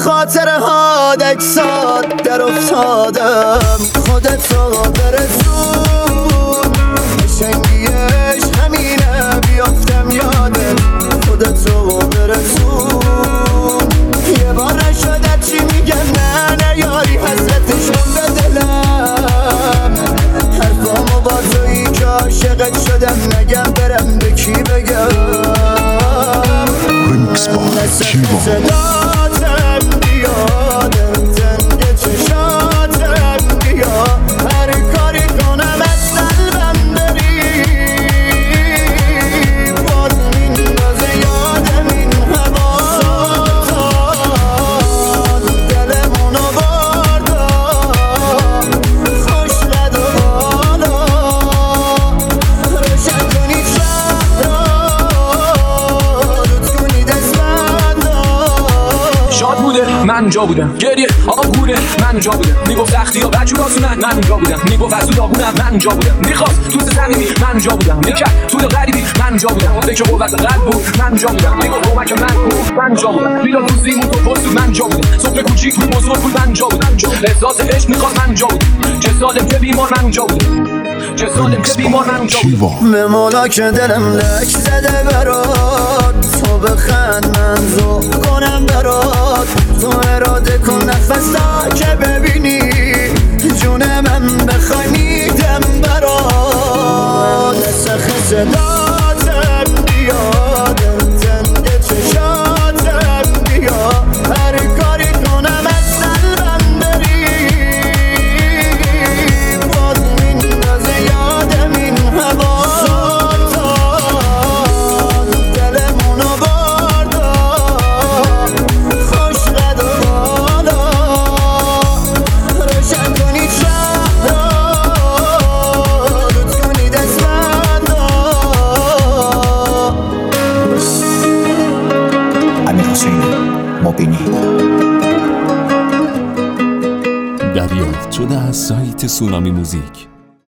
خاطره ها دکسات در افتادم. خودت رو برسون شنگیش همینه بیافتم یادت. خودت رو برسون یه بار نشده چی میگم نه یاری حسرتشون به دلم. حرفامو با تویی که عاشقت شدم نگم برم به کی بگم. صداتم بیادم تنگ چشاتم بیا هر کاری کنم از قلبم بری باز میندازه یادم این هوا. ساتان دلمونو باردار خوش قد و بالا روشن کنید شهر را رود کنید اسفندان. شاد بوده من اونجا بودم، گریه آب گوره من اونجا بودم. میگفت سختی ها بچه راسونن من اونجا بودم. میگفت از تو داغونم من اونجا بودم. میخواست تو زمینی من اونجا بودم. میکرد تو غریبی من اونجا بودم. فکر قوت قلب بود من اونجا بودم. میگفت کمک من بود من اونجا بودم. میلاد روزیمون تو پست من اونجا بودم. سفره کوچیک بود بزرگ بود من اونجا بودم. احساس عشق میخواد من اونجا بودم. چه سالم که بیمار من اونجا بودم. چه سالم که بیمار من اونجا بودم. به مولا که دلم لک زده برات تو بخند من ذوق کنم برات. تو اراده کن نفس تا که ببینی جون من بخوای میدم برات. نسخ صداتم بیادم تنگ چشاتم بیا هر کاری کنم از قلبم بری باز میندازه یادم این هوا. ساتان دلمونو باردار خوش قد و بالا روشن کنید شهر را رود کنید اسفندان. امیر حسینی مبینی. دریافت شده از سایت سونامی موزیک.